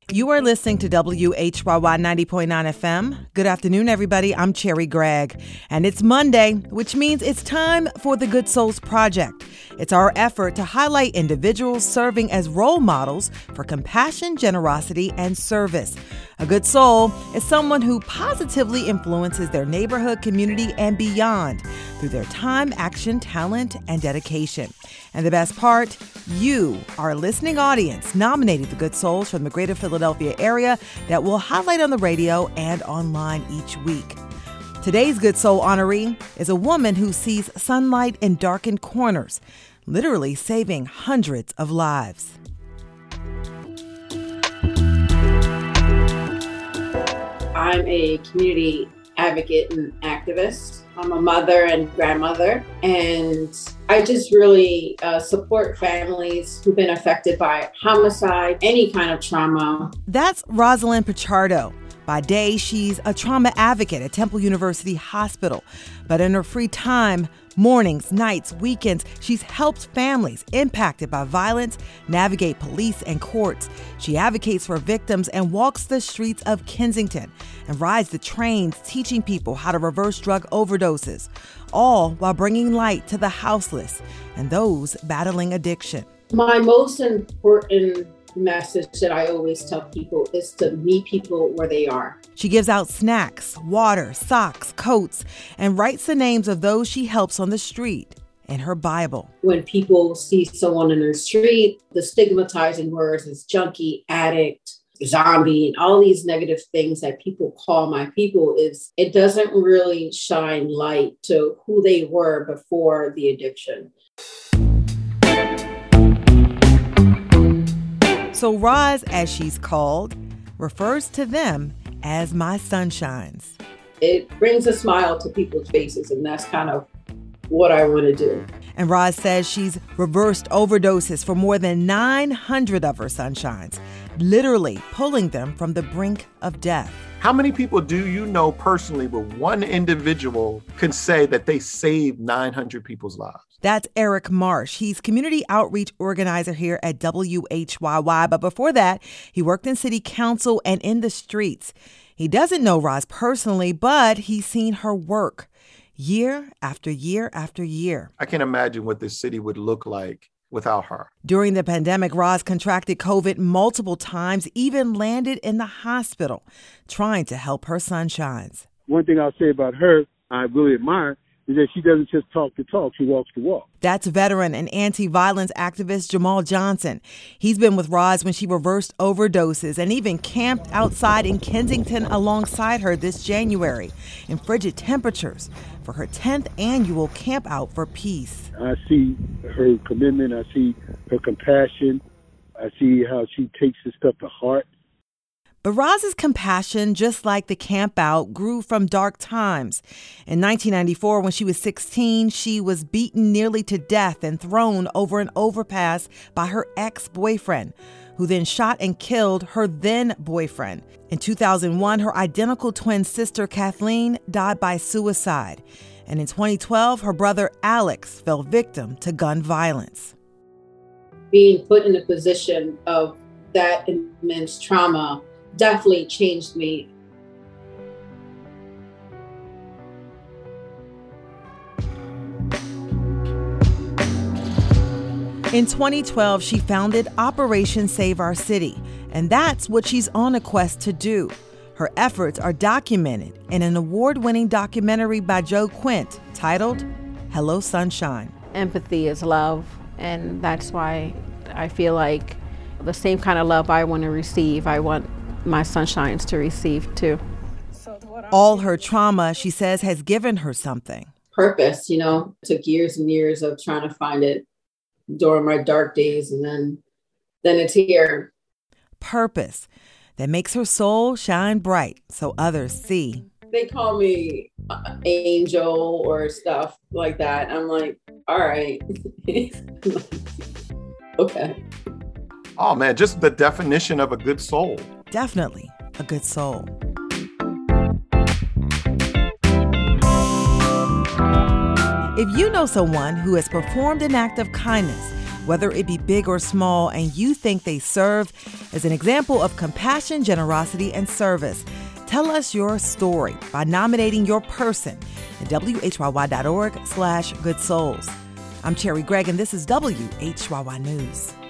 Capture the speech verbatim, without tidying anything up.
You are listening to W H Y Y ninety point nine F M. Good afternoon, everybody. I'm Cherry Gregg, and it's Monday, which means it's time for the Good Souls Project. It's our effort to highlight individuals serving as role models for compassion, generosity, and service. A good soul is someone who positively influences their neighborhood, community, and beyond through their time, action, talent, and dedication. And the best part, you, our listening audience, nominated the good souls from the greater Philadelphia area that we'll highlight on the radio and online each week. Today's good soul honoree is a woman who sees sunlight in darkened corners, literally saving hundreds of lives. I'm a community advocate and activist. I'm a mother and grandmother, and I just really uh, support families who've been affected by homicide, any kind of trauma. That's Rosalind Pichardo. By day, she's a trauma advocate at Temple University Hospital. But in her free time, mornings, nights, weekends, she's helped families impacted by violence navigate police and courts. She advocates for victims and walks the streets of Kensington and rides the trains teaching people how to reverse drug overdoses, all while bringing light to the houseless and those battling addiction. My most important message that I always tell people is to meet people where they are. She gives out snacks, water, socks, coats, and writes the names of those she helps on the street in her Bible. When people see someone in the street, the stigmatizing words is junkie, addict, zombie, and all these negative things that people call my people, is it doesn't really shine light to who they were before the addiction. So Roz, as she's called, refers to them as my sunshines. It brings a smile to people's faces, and that's kind of what I want to do. And Roz says she's reversed overdoses for more than nine hundred of her sunshines, literally pulling them from the brink of death. How many people do you know personally where one individual can say that they saved nine hundred people's lives? That's Eric Marsh. He's community outreach organizer here at W H Y Y. But before that, he worked in city council and in the streets. He doesn't know Roz personally, but he's seen her work year after year after year. I can't imagine what this city would look like without her. During the pandemic, Roz contracted COVID multiple times, even landed in the hospital, trying to help her sunshines. One thing I'll say about her, I really admire, is that she doesn't just talk the talk, she walks the walk. That's veteran and anti-violence activist Jamal Johnson. He's been with Roz when she reversed overdoses and even camped outside in Kensington alongside her this January in frigid temperatures for her tenth annual Camp Out for Peace. I see her commitment, I see her compassion, I see how she takes this stuff to heart. But Roz's compassion, just like the Camp Out, grew from dark times. In nineteen ninety-four, when she was sixteen, she was beaten nearly to death and thrown over an overpass by her ex-boyfriend, who then shot and killed her then-boyfriend. In two thousand one, her identical twin sister, Kathleen, died by suicide. And in twenty twelve, her brother, Alex, fell victim to gun violence. Being put in a position of that immense trauma definitely changed me. In twenty twelve, she founded Operation Save Our City, and that's what she's on a quest to do. Her efforts are documented in an award-winning documentary by Joe Quint titled Hello Sunshine. Empathy is love, and that's why I feel like the same kind of love I want to receive, I want my sunshines to receive too. All her trauma, she says, has given her something. Purpose, you know, it took years and years of trying to find it during my dark days, and then then it's here. Purpose that makes her soul shine bright so others see. They call me uh, angel or stuff like that. I'm like, all right. Okay. Oh man, just the definition of a good soul. Definitely a good soul. If you know someone who has performed an act of kindness, whether it be big or small, and you think they serve as an example of compassion, generosity, and service. Tell us your story by nominating your person at W H Y Y dot org slash good souls. I'm Cherry Gregg, and this is W H Y Y News.